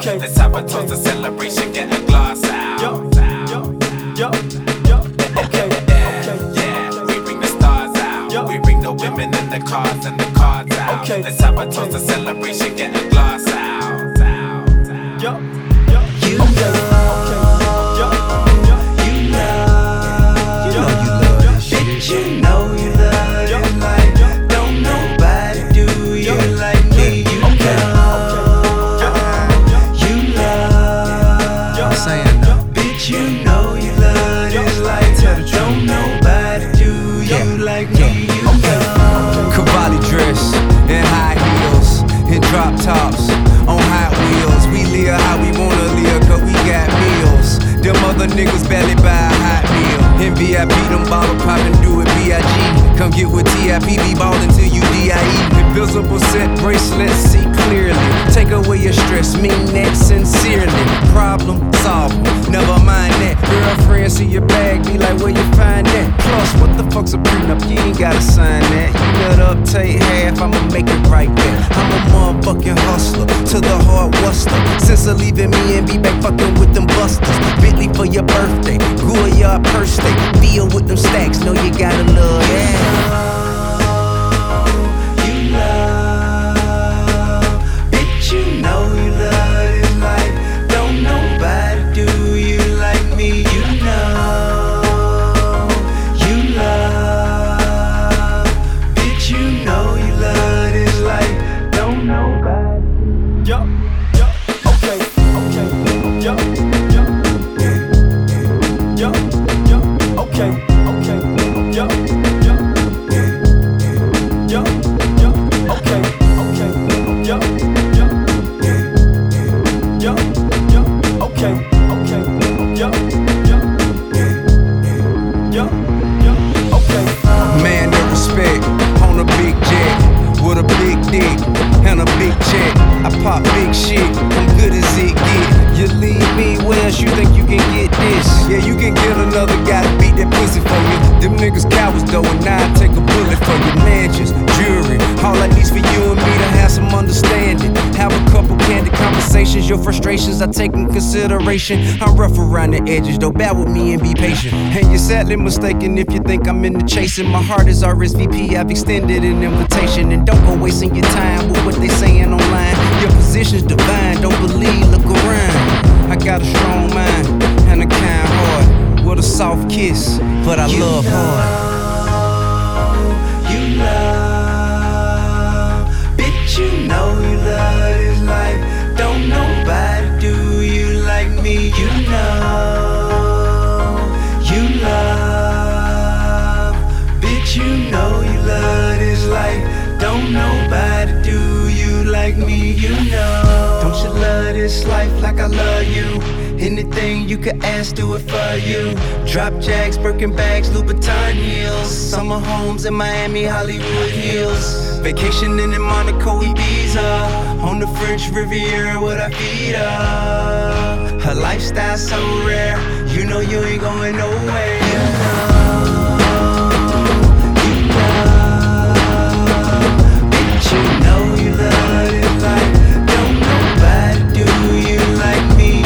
Let's have a toast, a celebration, get a glass out. Yeah, we bring the stars out. We bring the women and the cars and the cards out. Let's have a toast, a celebration, get a glass out. Cavalli dress and high heels and drop tops on Hot Wheels. We live how we wanna live, cause we got meals. Them other niggas barely buy a hot meal. In VIP, them bottle poppin', do it B.I.G. Come get with T.I.P. be ballin' till you D.I.E. Invisible set bracelets, see clearly. Take away your stress, mean that sincerely. Problem solved, never mind that. Girlfriend see your bag, be like, where you find that? Plus, what the fuck's a prenup? You ain't gotta sign that. You let up, take half, I'ma make it right back. I'm a motherfucking hustler, to the hard wustler. Since leaving me and be back fucking with them busters. Bentley for your birthday, Goyard purse day. Deal with them stacks, know you gotta love that. Man of respect on a big jet with a big dick and a big check. I pop big shit, I'm good as it get. You leave me, where else you think you can get this? Yeah, you can get another guy to beat that pussy for you. Them niggas cowards though, and now I take a bullet for you. Mansions, jewelry, all I need's for you and me to have some understanding. Have a couple candid conversations, your frustrations I take in consideration. I'm rough around the edges though, bear with me and be patient. And you're sadly mistaken if you think I'm in the chasing. My heart is RSVP, I've extended an invitation. And don't go wasting your time with what they saying online. Your position's divine, don't believe, look around. I got a strong mind and a kind heart with a soft kiss, but I love hard. You love, bitch, you know you love this life. Don't nobody do you like me. You know, you love, bitch, you know you love this life. Don't nobody do you like me. You know, don't you love this life like I love you? Anything you could ask, do it for you. Drop jacks, Birkin bags, Louboutin heels. Summer homes in Miami, Hollywood Hills. Vacationing in Monaco, Ibiza. On the French Riviera with our feet up. Her lifestyle so rare, you know you ain't going nowhere. Bitch, you know you love it like don't nobody do you like me.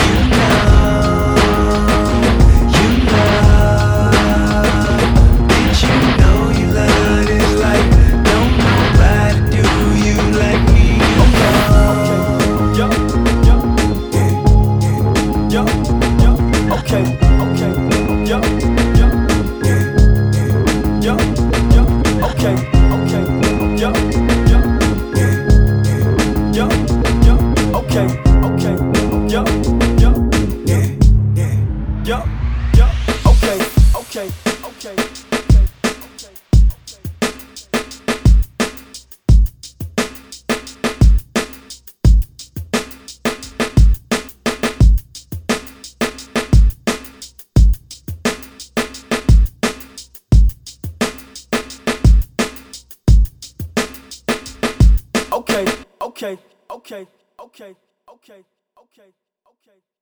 Okay.